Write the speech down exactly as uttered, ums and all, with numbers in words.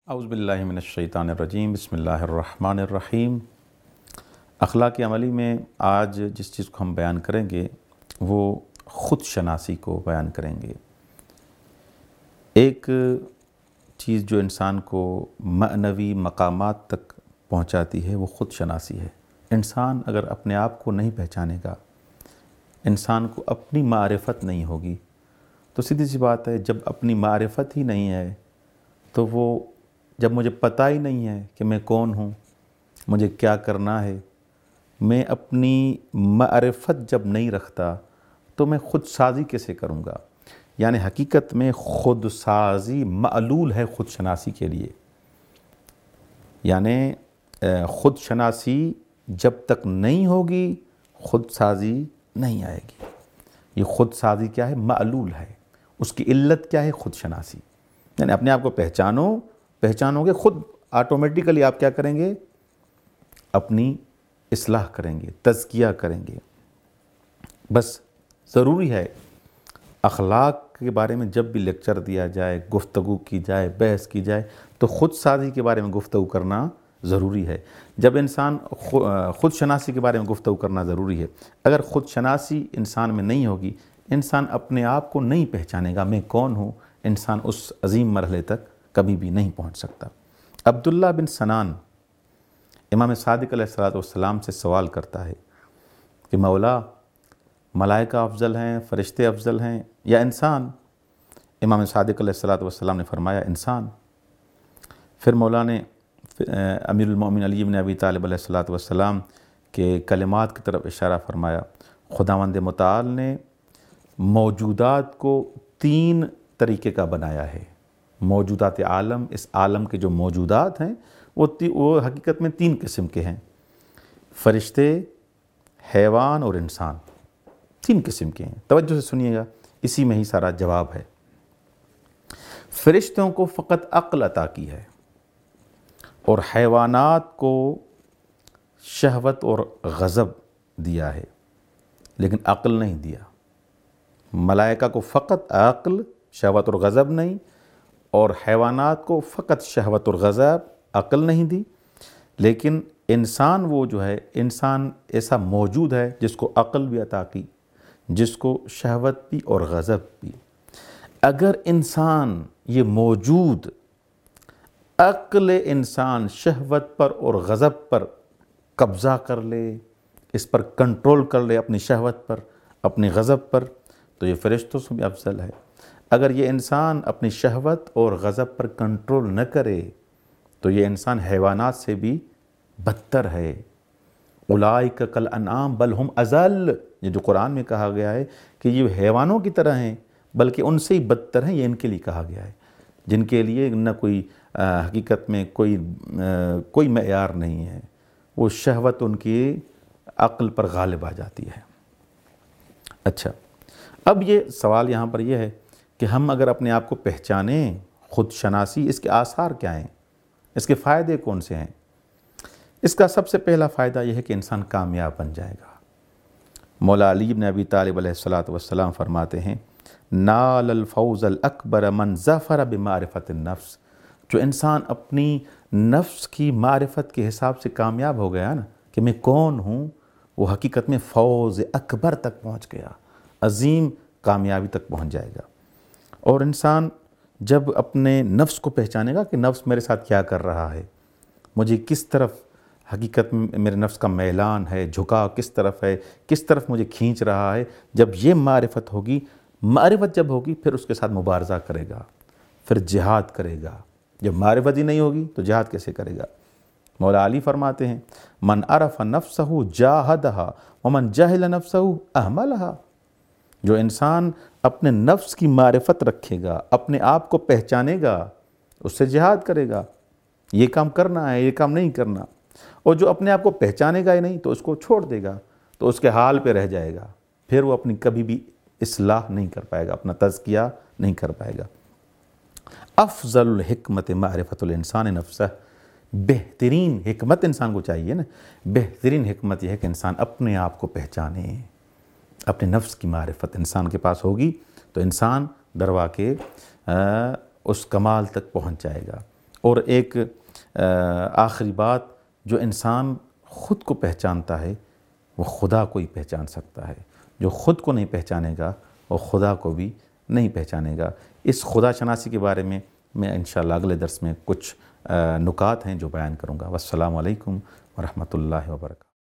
اعوذ باللہ من الشیطان الرجیم، بسم اللہ الرحمن الرحیم۔ اخلاق عملی میں آج جس چیز کو ہم بیان کریں گے وہ خود شناسی کو بیان کریں گے۔ ایک چیز جو انسان کو معنوی مقامات تک پہنچاتی ہے وہ خود شناسی ہے۔ انسان اگر اپنے آپ کو نہیں پہچانے گا، انسان کو اپنی معرفت نہیں ہوگی، تو سیدھی سی بات ہے جب اپنی معرفت ہی نہیں ہے تو وہ جب مجھے پتہ ہی نہیں ہے کہ میں کون ہوں، مجھے کیا کرنا ہے، میں اپنی معرفت جب نہیں رکھتا تو میں خود سازی کیسے کروں گا؟ یعنی حقیقت میں خود سازی معلول ہے خود شناسی کے لیے۔ یعنی خود شناسی جب تک نہیں ہوگی خود سازی نہیں آئے گی۔ یہ خود سازی کیا ہے؟ معلول ہے۔ اس کی علت کیا ہے؟ خود شناسی۔ یعنی اپنے آپ کو پہچانو پہچانو گے خود آٹومیٹیکلی آپ کیا کریں گے؟ اپنی اصلاح کریں گے، تزکیہ کریں گے۔ بس ضروری ہے اخلاق کے بارے میں جب بھی لیکچر دیا جائے، گفتگو کی جائے، بحث کی جائے تو خود سازی کے بارے میں گفتگو کرنا ضروری ہے۔ جب انسان خود شناسی کے بارے میں گفتگو کرنا ضروری ہے۔ اگر خود شناسی انسان میں نہیں ہوگی، انسان اپنے آپ کو نہیں پہچانے گا، میں کون ہوں، انسان اس عظیم مرحلے تک کبھی بھی نہیں پہنچ سکتا۔ عبداللہ بن سنان امام صادق علیہ الصلوۃ والسلام سے سوال کرتا ہے کہ مولا، ملائکہ افضل ہیں، فرشتے افضل ہیں یا انسان؟ امام صادق علیہ الصلوۃ والسلام نے فرمایا انسان۔ پھر مولا نے امیر المومنین علی بن ابی طالب علیہ الصلوۃ والسلام کے کلمات کی طرف اشارہ فرمایا۔ خداوند متعال نے موجودات کو تین طریقے کا بنایا ہے۔ موجودات عالم، اس عالم کے جو موجودات ہیں وہ وہ حقیقت میں تین قسم کے ہیں: فرشتے، حیوان اور انسان۔ تین قسم کے ہیں، توجہ سے سنیے گا، اسی میں ہی سارا جواب ہے۔ فرشتوں کو فقط عقل عطا کی ہے اور حیوانات کو شہوت اور غضب دیا ہے لیکن عقل نہیں دیا۔ ملائکہ کو فقط عقل، شہوت اور غضب نہیں، اور حیوانات کو فقط شہوت اور غضب، عقل نہیں دی۔ لیکن انسان وہ جو ہے، انسان ایسا موجود ہے جس کو عقل بھی عطا کی، جس کو شہوت بھی اور غضب بھی۔ اگر انسان یہ موجود عقل انسان شہوت پر اور غضب پر قبضہ کر لے، اس پر کنٹرول کر لے، اپنی شہوت پر، اپنی غضب پر، تو یہ فرشتوں سے بھی افضل ہے۔ اگر یہ انسان اپنی شہوت اور غضب پر کنٹرول نہ کرے تو یہ انسان حیوانات سے بھی بدتر ہے۔ اولئک کالانعام بل ہم اضل، یہ جو قرآن میں کہا گیا ہے کہ یہ حیوانوں کی طرح ہیں بلکہ ان سے ہی بدتر ہیں، یہ ان کے لیے کہا گیا ہے جن کے لیے نہ کوئی حقیقت میں کوئی کوئی معیار نہیں ہے، وہ شہوت ان کی عقل پر غالب آ جاتی ہے۔ اچھا، اب یہ سوال یہاں پر یہ ہے کہ ہم اگر اپنے آپ کو پہچانیں، خود شناسی، اس کے آثار کیا ہیں، اس کے فائدے کون سے ہیں؟ اس کا سب سے پہلا فائدہ یہ ہے کہ انسان کامیاب بن جائے گا۔ مولا علی بن ابی طالب علیہ الصلوۃ والسلام فرماتے ہیں نال الفوز الاکبر من ظفر بمعرفت النفس۔ جو انسان اپنی نفس کی معرفت کے حساب سے کامیاب ہو گیا نا کہ میں کون ہوں، وہ حقیقت میں فوز اکبر تک پہنچ گیا، عظیم کامیابی تک پہنچ جائے گا۔ اور انسان جب اپنے نفس کو پہچانے گا کہ نفس میرے ساتھ کیا کر رہا ہے، مجھے کس طرف حقیقت میں میرے نفس کا میلان ہے، جھکاؤ کس طرف ہے، کس طرف مجھے کھینچ رہا ہے، جب یہ معرفت ہوگی، معرفت جب ہوگی پھر اس کے ساتھ مبارزہ کرے گا، پھر جہاد کرے گا۔ جب معرفت ہی نہیں ہوگی تو جہاد کیسے کرے گا؟ مولا علی فرماتے ہیں من عرف نفسہ جاہدہا ومن جہل نفسہ اہملہا۔ جو انسان اپنے نفس کی معرفت رکھے گا، اپنے آپ کو پہچانے گا، اس سے جہاد کرے گا، یہ کام کرنا ہے، یہ کام نہیں کرنا۔ اور جو اپنے آپ کو پہچانے گا ہی نہیں تو اس کو چھوڑ دے گا، تو اس کے حال پہ رہ جائے گا، پھر وہ اپنی کبھی بھی اصلاح نہیں کر پائے گا، اپنا تزکیہ نہیں کر پائے گا۔ افضل الحکمت معرفت الانسان نفسہ، بہترین حکمت انسان کو چاہیے نا، بہترین حکمت یہ ہے کہ انسان اپنے آپ کو پہچانے۔ اپنے نفس کی معرفت انسان کے پاس ہوگی تو انسان دروا کے اس کمال تک پہنچ جائے گا۔ اور ایک آخری بات، جو انسان خود کو پہچانتا ہے وہ خدا کو ہی پہچان سکتا ہے، جو خود کو نہیں پہچانے گا وہ خدا کو بھی نہیں پہچانے گا۔ اس خدا شناسی کے بارے میں میں انشاءاللہ اگلے درس میں کچھ نکات ہیں جو بیان کروں گا۔ والسلام علیکم ورحمۃ اللہ وبرکاتہ۔